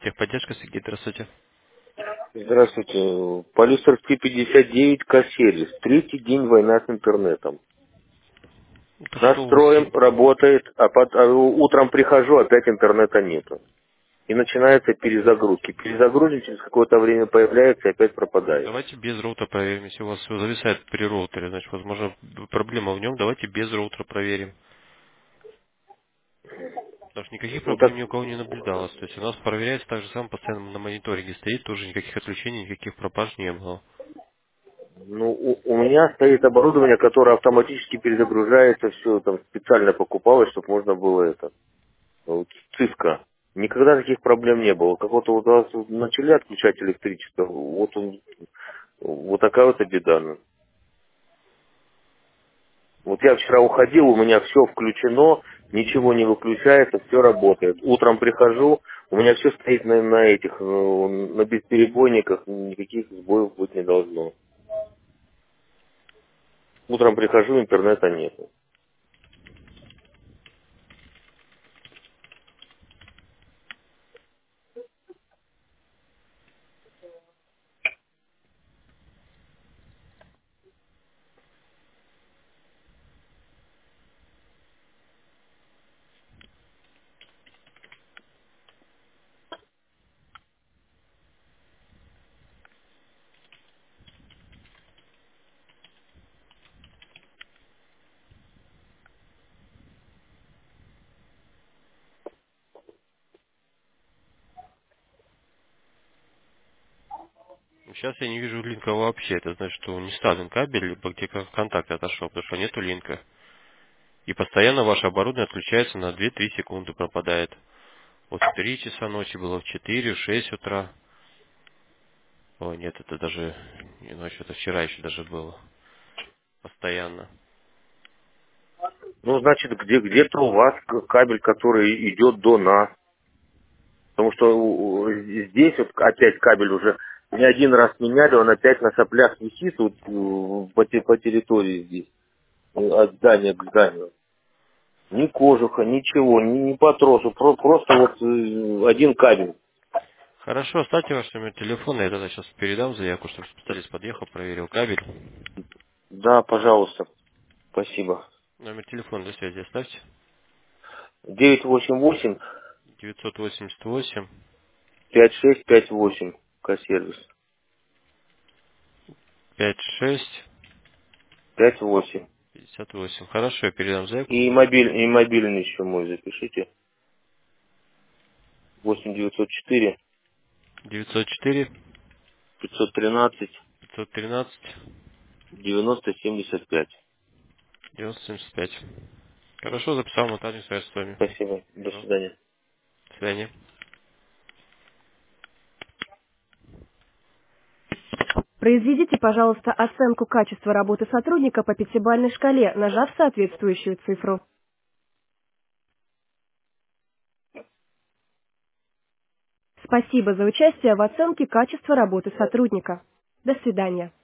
Техподдержка, Сергей, здравствуйте. Здравствуйте. По Люстерской 59 К-сервис. Третий день война с интернетом. Это что у вас? Настроим, работает, утром прихожу, опять интернета нету. И начинается перезагрузки. Перезагрузим, через какое-то время появляется и опять пропадает. Давайте без роутера проверим. Если у вас всё зависает при роутере, значит, возможно, проблема в нем. Давайте без роутера проверим. Потому что никаких Ну проблем так, ни у кого не наблюдалось. То есть у нас проверяется так же самое, постоянно на мониторинге стоит, тоже никаких отключений, никаких пропаж не было. ну, у меня стоит оборудование, которое автоматически перезагружается, все там специально покупалось, чтобы можно было это. Вот, циска. Никогда таких проблем не было. Как вот у вас начали отключать электричество, вот такая вот беда. Ну. Вот я вчера уходил, у меня все включено, ничего не выключается, все работает. Утром прихожу, у меня все стоит на этих, на бесперебойниках, никаких сбоев быть не должно. Утром прихожу, интернета нет. Сейчас я не вижу линка вообще. Это значит, что не вставлен кабель, либо где контакт отошел, потому что нету линка. И постоянно ваше оборудование отключается на 2-3 секунды, пропадает. Вот в 3 часа ночи было, в 4, в 6 утра. О, нет, это даже не ночью, это вчера еще даже было. Постоянно. Ну, значит, где-то у вас кабель, который идет до нас. Потому что здесь вот опять кабель уже не один раз меняли, он опять на соплях висит вот, по территории здесь, от здания к зданию. Ни кожуха, ничего, ни по тросу, просто вот один кабель. Хорошо, оставьте ваш номер телефона, я тогда сейчас передам заявку, чтобы специалист подъехал, проверил кабель. Да, пожалуйста, спасибо. Номер телефона для связи оставьте. 988 988 5658 К-сервис. 56 58. 58. Хорошо, я передам заявку. И мобильный еще мой запишите. 8904 904 513 513 9075. 975. Хорошо, записал монтажную связь с вами. Спасибо. До Все. свидания. До свидания. Произведите, пожалуйста, оценку качества работы сотрудника по пятибалльной шкале, нажав соответствующую цифру. Спасибо за участие в оценке качества работы сотрудника. До свидания.